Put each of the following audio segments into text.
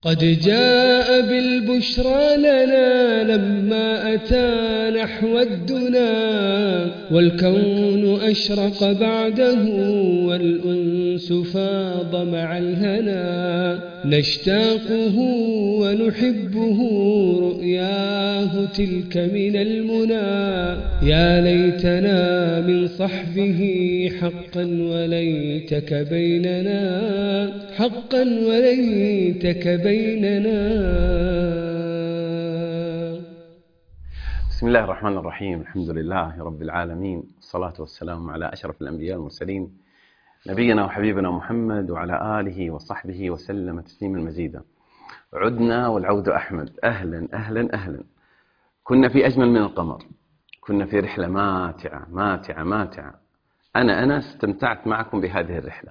قد جاء بالبشرى لنا لما أتى نحو الدنا، والكون أشرق بعده والأنس فاض مع الهنا، نشتاقه ونحبه رؤياه تلك من المنى، يا ليتنا من صحبه حقا وليتك بيننا، حقا وليتك بيننا. بسم الله الرحمن الرحيم. الحمد لله رب العالمين، الصلاة والسلام على أشرف الأنبياء والمرسلين، نبينا وحبيبنا محمد وعلى آله وصحبه وسلم تسليما مزيدا. عدنا والعود أحمد. أهلا أهلا أهلا. كنا في أجمل من القمر، كنا في رحلة ماتعة ماتعة ماتعة. أنا استمتعت معكم بهذه الرحلة.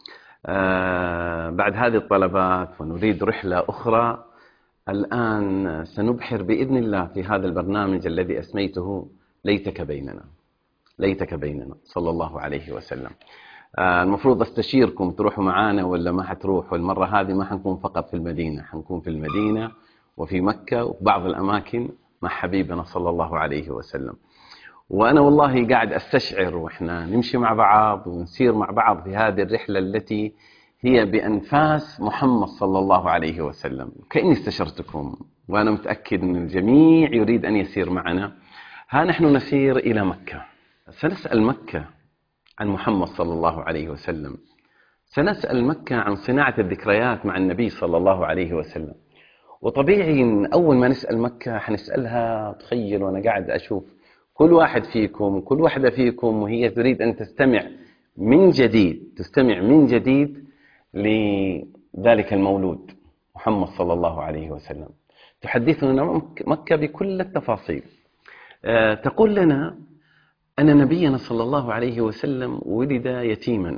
بعد هذه الطلبات ونريد رحلة أخرى. الآن سنبحر بإذن الله في هذا البرنامج الذي أسميته ليتك بيننا. ليتك بيننا صلى الله عليه وسلم. المفروض استشيركم تروحوا معانا ولا ما حتروحوا. المرة هذه ما حنكون فقط في المدينة، حنكون في المدينة وفي مكة وفي بعض الأماكن مع حبيبنا صلى الله عليه وسلم. وأنا والله قاعد أستشعر وإحنا نمشي مع بعض ونسير مع بعض في هذه الرحلة التي هي بأنفاس محمد صلى الله عليه وسلم. كأني استشرتكم وأنا متأكد أن الجميع يريد أن يسير معنا. ها نحن نسير إلى مكة. سنسأل مكة عن محمد صلى الله عليه وسلم، سنسأل مكة عن صناعة الذكريات مع النبي صلى الله عليه وسلم. وطبيعي أول ما نسأل مكة حنسألها، تخيل وأنا قاعد أشوف كل واحد فيكم كل واحدة فيكم وهي تريد أن تستمع من جديد لذلك المولود محمد صلى الله عليه وسلم. تحدثنا مكة بكل التفاصيل. تقول لنا أن نبينا صلى الله عليه وسلم ولد يتيما.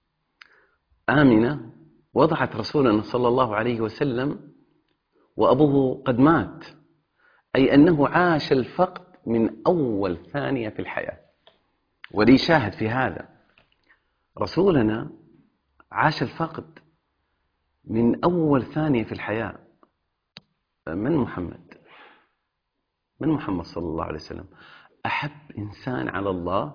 آمنة وضعت رسولنا صلى الله عليه وسلم وأبوه قد مات، أي أنه عاش الفقد من أول ثانية في الحياة. ولي شاهد في هذا، رسولنا عاش الفقد من أول ثانية في الحياة. من محمد صلى الله عليه وسلم أحب إنسان على الله،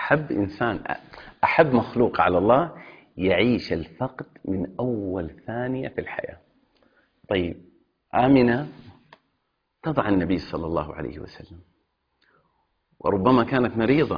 أحب مخلوق على الله يعيش الفقد من أول ثانية في الحياة. طيب، آمنة تضع النبي صلى الله عليه وسلم وربما كانت مريضة.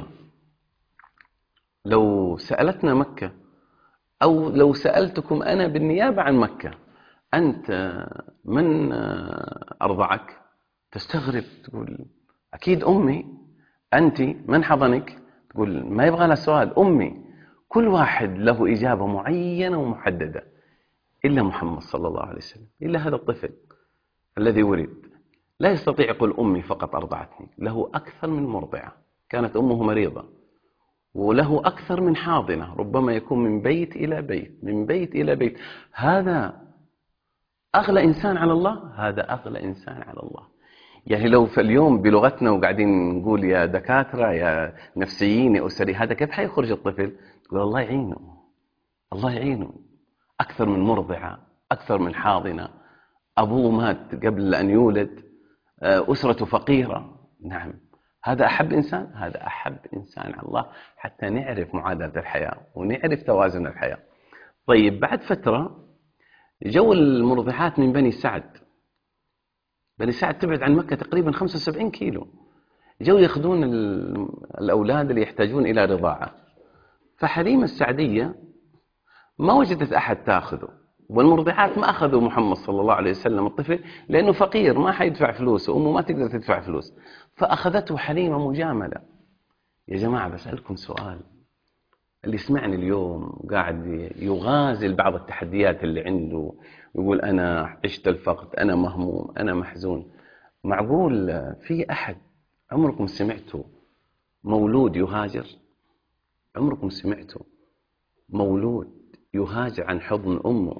لو سألتنا مكة أو لو سألتكم أنا بالنيابة عن مكة، أنت من أرضعك؟ تستغرب تقول أكيد أمي. أنت من حضنك؟ تقول ما يبغى لها سؤال، أمي. كل واحد له إجابة معينة ومحددة، إلا محمد صلى الله عليه وسلم، إلا هذا الطفل الذي ولد لا يستطيع يقول أمي فقط أرضعتني، له أكثر من مرضعة، كانت أمه مريضة، وله أكثر من حاضنة، ربما يكون من بيت إلى بيت، من بيت إلى بيت. هذا أغلى إنسان على الله، هذا أغلى إنسان على الله. يعني لو في اليوم بلغتنا وقاعدين نقول يا دكاترة يا نفسيين يا أسري، هذا كيف حيخرج الطفل؟ تقول الله يعينه، الله يعينه. أكثر من مرضعة، أكثر من حاضنة، أبوه مات قبل أن يولد، أسرته فقيرة. نعم، هذا أحب إنسان، هذا أحب إنسان على الله، حتى نعرف معادلة الحياة ونعرف توازن الحياة. طيب، بعد فترة جو المرضعات من بني سعد. بني سعد تبعد عن مكة تقريبا 75 كيلو. جو يأخذون الأولاد اللي يحتاجون إلى رضاعة. فحليمة السعدية ما وجدت أحد تأخذه، والمرضعات ما أخذوا محمد صلى الله عليه وسلم الطفل لأنه فقير ما حيدفع فلوس وأمه ما تقدر تدفع فلوس، فأخذته حليمة مجاملة. يا جماعة بسألكم سؤال، اللي سمعني اليوم قاعد يغازل بعض التحديات اللي عنده، يقول أنا عشت الفقد، أنا مهموم، أنا محزون، معقول في أحد عمركم سمعتوا مولود يهاجر؟ عمركم سمعتوا مولود يهاجر عن حضن أمه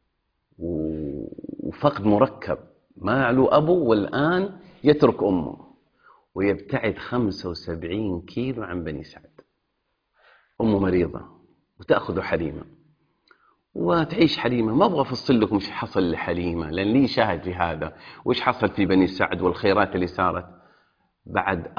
وفقد مركب، ما له أبو والآن يترك أمه ويبتعد 75 كيلو عن بني سعد؟ أمه مريضة وتأخذ حليمة، وتعيش حليمة. ما أبغى أفصل لكم إيش حصل لحليمة، لأن لي شاهد في هذا، وإيش حصل في بني سعد والخيرات اللي صارت. بعد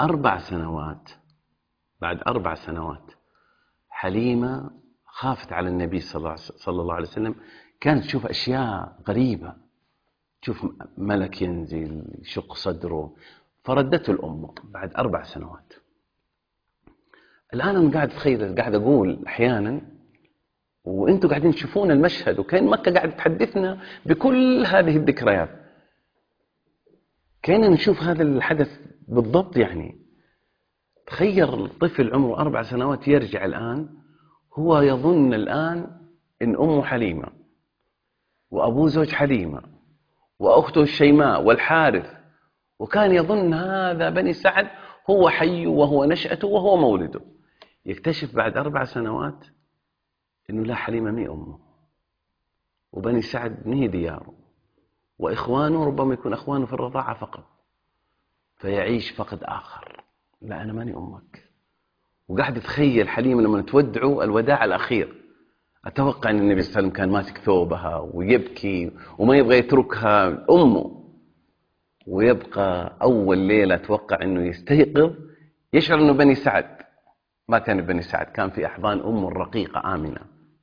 4 سنوات حليمة خافت على النبي صلى الله عليه وسلم. كانت تشوف أشياء غريبة، تشوف ملك ينزل يشق صدره، فردته الأم بعد 4 سنوات. الآن أنا قاعد أتخيل، قاعد أقول أحيانا وأنتم قاعدين تشوفون المشهد، وكان مكة قاعد تحدثنا بكل هذه الذكريات، كأننا نشوف هذا الحدث بالضبط. يعني تخيل طفل عمره 4 سنوات يرجع الآن، هو يظن الآن إن أمه حليمة وأبوه زوج حليمة وأخته الشيماء والحارث، وكان يظن هذا بني سعد هو حي وهو نشأته وهو مولده. يكتشف بعد 4 سنوات إنه لا، حليمة مي أمه، وبني سعد مي دياره، وإخوانه ربما يكون أخوانه في الرضاعة فقط، فيعيش فقد آخر. لا، أنا ماني أمك. وقاعد يتخيل حليمة لما تودعوا الوداع الأخير، أتوقع أن النبي صلى الله عليه وسلم كان ماسك ثوبها ويبكي وما يبغى يتركها أمه، ويبقى أول ليلة أتوقع أنه يستيقظ يشعر أنه بني سعد. ما كان بني سعد، كان في أحضان أمه الرقيقة آمنة.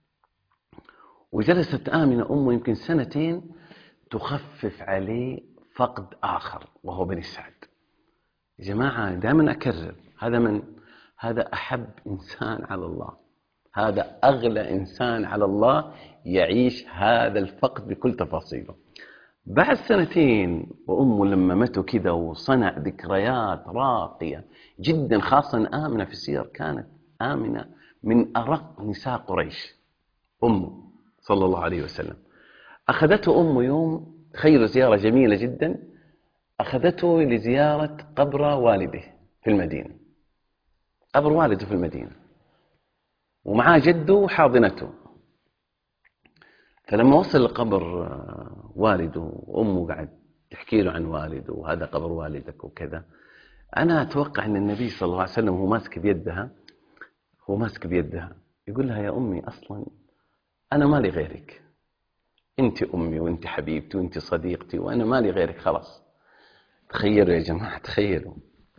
وجلست آمنة أمه يمكن 2 سنين تخفف عليه فقد آخر وهو بني سعد. يا جماعة دائما أكرر، هذا أحب إنسان على الله، هذا أغلى إنسان على الله يعيش هذا الفقد بكل تفاصيله. بعد 2 سنين وأمه لما ماتوا كذا، وصنع ذكريات راقية جدا، خاصة آمنة في السير، كانت آمنة من أرق نساء قريش. أمه صلى الله عليه وسلم أخذته أمه يوم، تخيلوا زيارة جميلة جدا، أخذته لزيارة قبر والده في المدينة، قبر والده في المدينة، ومعاه جده وحاضنته. فلما وصل لقبر والده وأمه قاعد تحكي له عن والده، وهذا قبر والدك وكذا، أنا أتوقع أن النبي صلى الله عليه وسلم هو ماسك بيدها يقول لها: يا أمي، أصلا أنا مالي غيرك، أنت أمي وأنت حبيبتي وأنت صديقتي، وأنا مالي غيرك خلاص. تخيلوا يا جماعة، تخيلوا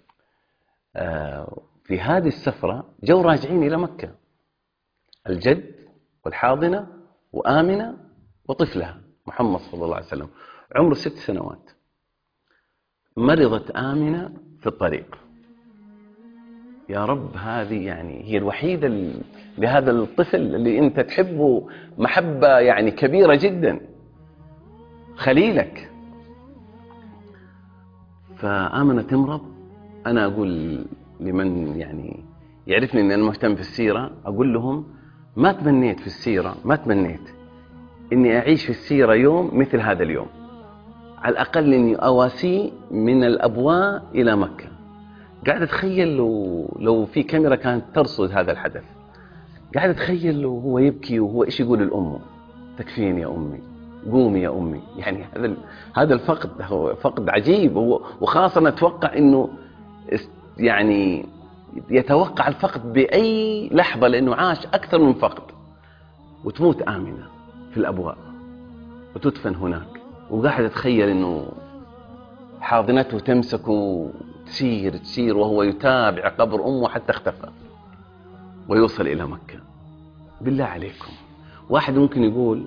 في هذه السفرة جو راجعين إلى مكة، الجد والحاضنة وآمنة وطفلها محمد صلى الله عليه وسلم عمره 6 سنوات. مرضت آمنة في الطريق. يا رب، هذه يعني هي الوحيدة لهذا الطفل اللي أنت تحبه محبة يعني كبيرة جدا، خليلك. فآمنة تمرض. أنا أقول لمن يعني يعرفني أن أنا مهتم في السيرة، أقول لهم: ما تمنيت في السيرة، ما تمنيت إني أعيش في السيرة يوم مثل هذا اليوم، على الأقل إني أواسي من الأبواء إلى مكة. قاعد أتخيل لو في كاميرا كانت ترصد هذا الحدث، قاعد أتخيل هو يبكي وهو إيش يقول لأمه: تكفيني يا أمي، قومي يا أمي. يعني هذا الفقد هو فقد عجيب، وخاصة أتوقع إنه يعني يتوقع الفقد بأي لحظة، لأنه عاش أكثر من فقد. وتموت آمنة في الأبواء وتدفن هناك، وقاعد أتخيل إنه حاضنته تمسكه تسير وهو يتابع قبر أمه حتى اختفى ويوصل إلى مكة. بالله عليكم، واحد ممكن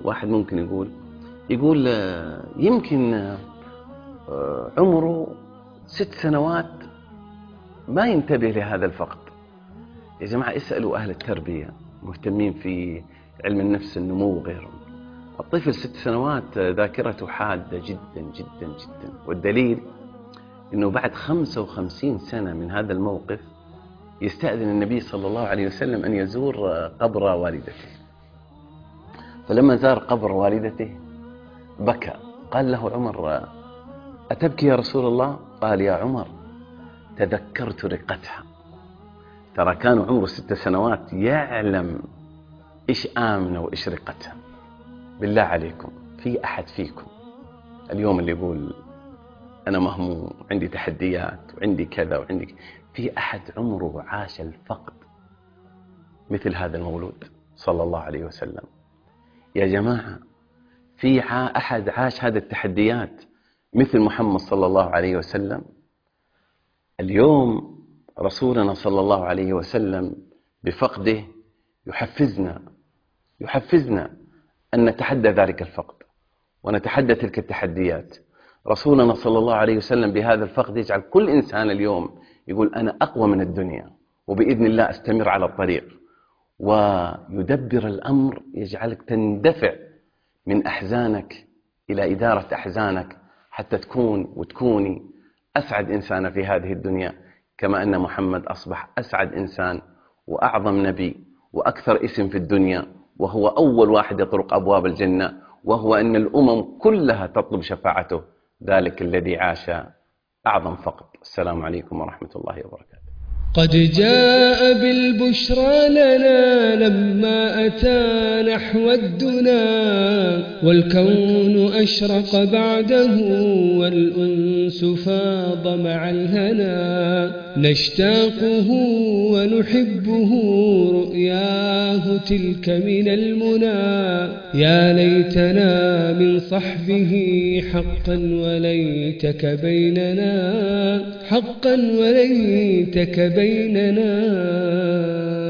يقول يمكن عمره 6 سنوات ما ينتبه لهذا الفقد. يا جماعة اسألوا أهل التربية مهتمين في علم النفس، النمو وغيرهم. الطفل 6 سنوات ذاكرته حادة جدا جدا جدا، والدليل أنه بعد 55 سنة من هذا الموقف يستأذن النبي صلى الله عليه وسلم أن يزور قبر والدته. فلما زار قبر والدته بكى. قال له عمر: أتبكي يا رسول الله؟ قال: يا عمر، تذكرت رقتها. ترى كان عمره 6 سنوات يعلم إيش آمنة وإيش رقتها. بالله عليكم، في أحد فيكم اليوم اللي يقول أنا مهموم، عندي تحديات وعندي كذا وعندي، في أحد عمره عاش الفقد مثل هذا المولود صلى الله عليه وسلم؟ يا جماعة في أحد عاش هذه التحديات مثل محمد صلى الله عليه وسلم؟ اليوم رسولنا صلى الله عليه وسلم بفقده يحفزنا أن نتحدى ذلك الفقد ونتحدى تلك التحديات. رسولنا صلى الله عليه وسلم بهذا الفقد يجعل كل إنسان اليوم يقول أنا أقوى من الدنيا، وبإذن الله أستمر على الطريق، ويدبر الأمر يجعلك تندفع من أحزانك إلى إدارة أحزانك حتى تكون وتكوني أسعد إنسان في هذه الدنيا، كما أن محمد أصبح أسعد إنسان وأعظم نبي وأكثر اسم في الدنيا، وهو أول واحد يطرق أبواب الجنة، وهو أن الأمم كلها تطلب شفاعته، ذلك الذي عاش أعظم فقد. السلام عليكم ورحمة الله وبركاته. قد جاء بالبشرى لنا لما أتى نحو الدنا، والكون أشرق بعده والأنس فاض مع الهنا، نشتاقه ونحبه رؤياه تلك من المنى، يا ليتنا من صحبه حقا وليتك بيننا، حقا وليتك بيننا.